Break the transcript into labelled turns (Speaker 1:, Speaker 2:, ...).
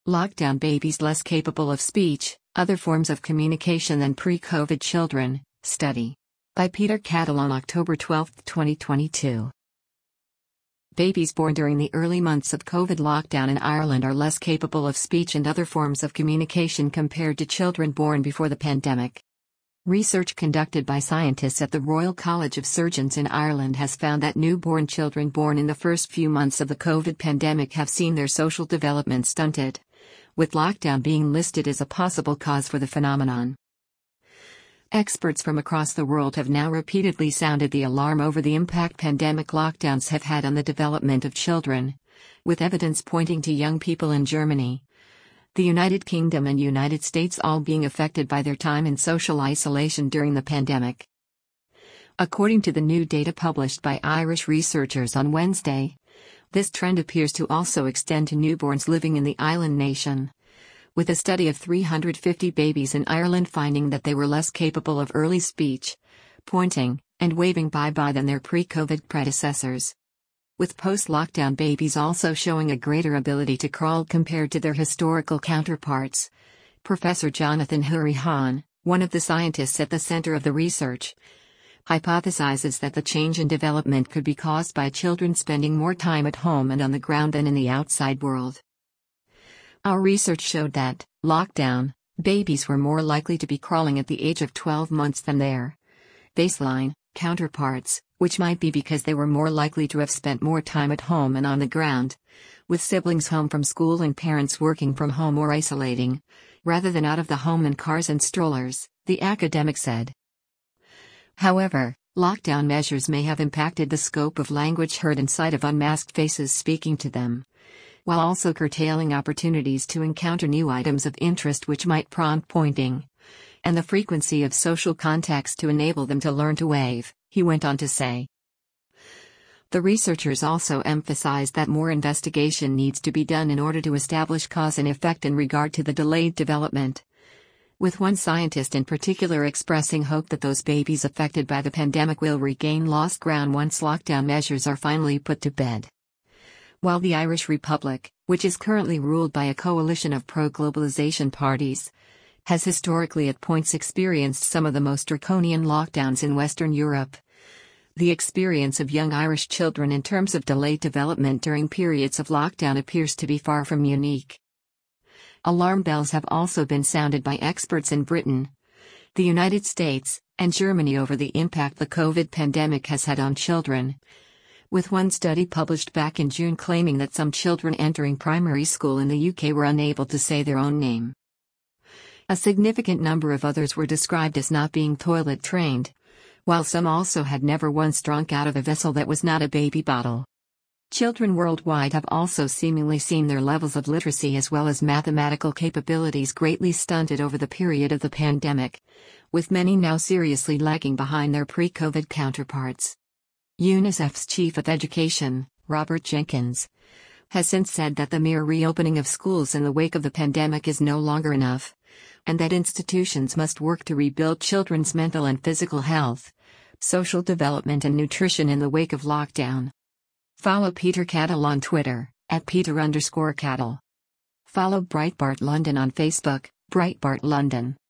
Speaker 1: Lockdown babies less capable of speech, other forms of communication than pre-COVID children, study. By Peter Cattle on October 12, 2022. Babies born during the early months of COVID lockdown in Ireland are less capable of speech and other forms of communication compared to children born before the pandemic. Research conducted by scientists at the Royal College of Surgeons in Ireland has found that newborn children born in the first few months of the COVID pandemic have seen their social development stunted, with lockdown being listed as a possible cause for the phenomenon. Experts from across the world have now repeatedly sounded the alarm over the impact pandemic lockdowns have had on the development of children, with evidence pointing to young people in Germany, the United Kingdom and United States all being affected by their time in social isolation during the pandemic. According to the new data published by Irish researchers on Wednesday, this trend appears to also extend to newborns living in the island nation, with a study of 350 babies in Ireland finding that they were less capable of early speech, pointing, and waving bye-bye than their pre-COVID predecessors, with post-lockdown babies also showing a greater ability to crawl compared to their historical counterparts. Professor Jonathan Hurry-Hahn, one of the scientists at the center of the research, hypothesizes that the change in development could be caused by children spending more time at home and on the ground than in the outside world. Our research showed that, lockdown, babies were more likely to be crawling at the age of 12 months than their baseline counterparts, which might be because they were more likely to have spent more time at home and on the ground, with siblings home from school and parents working from home or isolating, rather than out of the home in cars and strollers, the academic said. However, lockdown measures may have impacted the scope of language heard and sight of unmasked faces speaking to them, while also curtailing opportunities to encounter new items of interest which might prompt pointing, and the frequency of social contacts to enable them to learn to wave, he went on to say. The researchers also emphasized that more investigation needs to be done in order to establish cause and effect in regard to the delayed development, with one scientist in particular expressing hope that those babies affected by the pandemic will regain lost ground once lockdown measures are finally put to bed. While the Irish Republic, which is currently ruled by a coalition of pro-globalization parties, has historically at points experienced some of the most draconian lockdowns in Western Europe, the experience of young Irish children in terms of delayed development during periods of lockdown appears to be far from unique. Alarm bells have also been sounded by experts in Britain, the United States, and Germany over the impact the COVID pandemic has had on children, with one study published back in June claiming that some children entering primary school in the UK were unable to say their own name. A significant number of others were described as not being toilet trained, while some also had never once drunk out of a vessel that was not a baby bottle. Children worldwide have also seemingly seen their levels of literacy as well as mathematical capabilities greatly stunted over the period of the pandemic, with many now seriously lagging behind their pre-COVID counterparts. UNICEF's Chief of Education, Robert Jenkins, has since said that the mere reopening of schools in the wake of the pandemic is no longer enough, and that institutions must work to rebuild children's mental and physical health, social development and nutrition in the wake of lockdown. Follow Peter Cattle on Twitter, @Peter_Cattle. Follow Breitbart London on Facebook, Breitbart London.